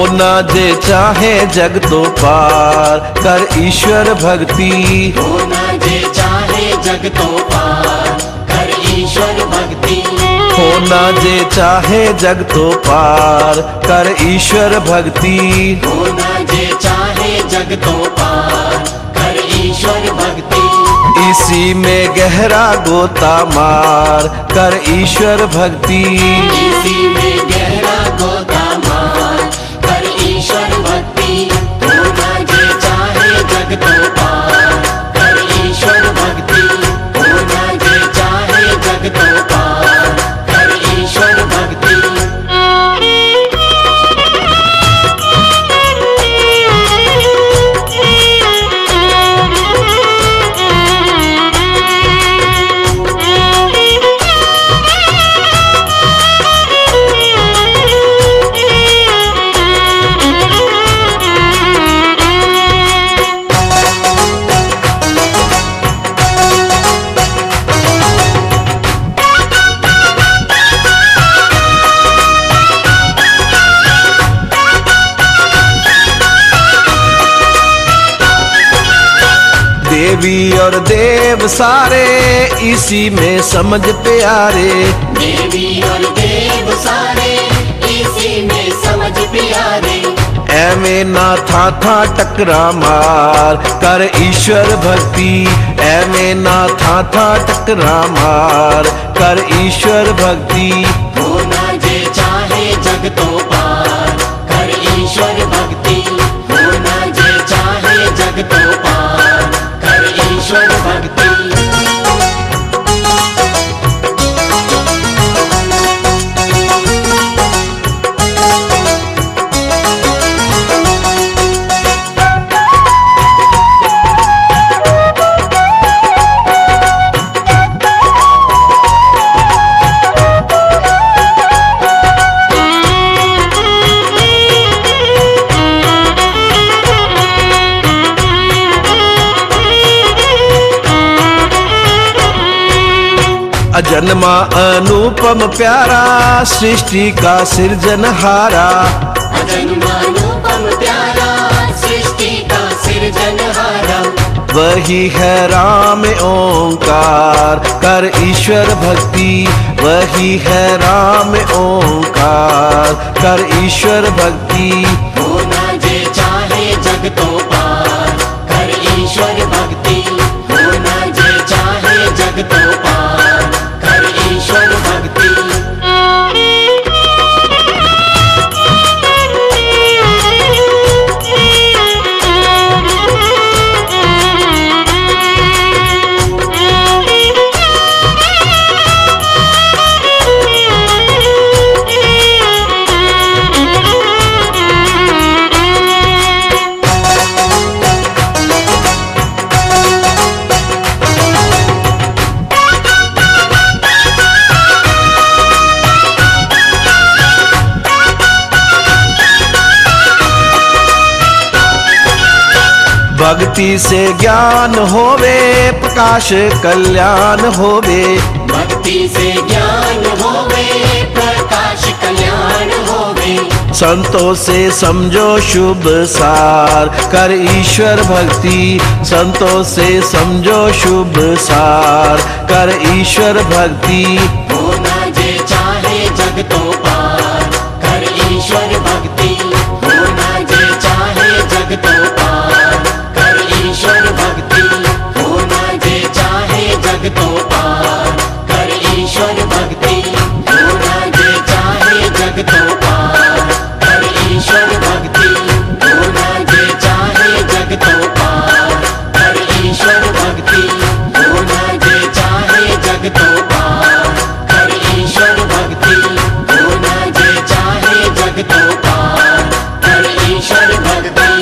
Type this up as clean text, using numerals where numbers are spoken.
होना जे चाहे जग तो पार, कर ईश्वर भक्ति। होना जे चाहे जग तो पार, कर ईश्वर भक्ति। होना जे चाहे जग तो पार, कर ईश्वर भक्ति। होना जे चाहे जग तो पार, कर ईश्वर भक्ति। इसी में गहरा गोता मार, कर ईश्वर भक्ति। इसी में गहरा गोता मार, कर ईश्वर भक्ति। होना जे चाहे जग तो पार, कर ईश्वर भक्ति। होना जे चाहे जग तो पार, कर ईश्वर भक्ति। देवी और देव सारे इसी में समझ प्यारे। देवी और देव सारे इसी में समझ प्यारे। एवें ना था टकरा मार, कर ईश्वर भक्ति। एवें ना था टकरा मार, कर ईश्वर भक्ति। होना जे चाहे जग तो पार, कर ईश्वर भक्ति। होना जे चाहे जग तो पार, कर ईश्वर भक्ति। अजन्मा अनुपम प्यारा, सृष्टि का सृजनहारा। अजन्मा अनुपम प्यारा, सृष्टि का सृजनहारा। वही है राम ओंकार, कर ईश्वर भक्ति। वही है राम ओंकार, कर ईश्वर भक्ति। होना जे चाहे जग तो पार, कर ईश्वर भक्ति। होना जे चाहे जग तो पार, कर ईश्वर भक्ति। भक्ति से ज्ञान होवे, प्रकाश कल्याण होवे। भक्ति से ज्ञान होवे, प्रकाश कल्याण होवे। संतों से समझो शुभ सार, कर ईश्वर भक्ति। संतों से समझो शुभ सार, कर ईश्वर भक्ति। होना जे चाहे जग तो पार, कर ईश्वर भक्ति। होना जे चाहे जग तो पार, कर ईश्वर भक्ति। होना जे चाहे जग तो पार, कर ईश्वर भक्ति। होना जे चाहे जग तो पार, कर ईश्वर भक्ति। होना जे चाहे जग तो पार, कर ईश्वर भक्ति। होना जे चाहे जग तो पार, कर ईश्वर भक्ति। होना जे चाहे जग तो पार, कर ईश्वर भक्ति।